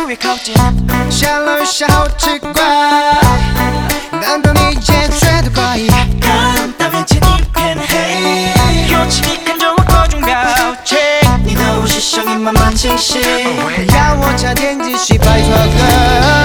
越靠近。 想了一下好奇怪，难道你也觉得怪异？ 看到眼前一片黑，尤其你看着我各种表情，你的无视声音慢慢清晰。 要我加点继续，拜托哥。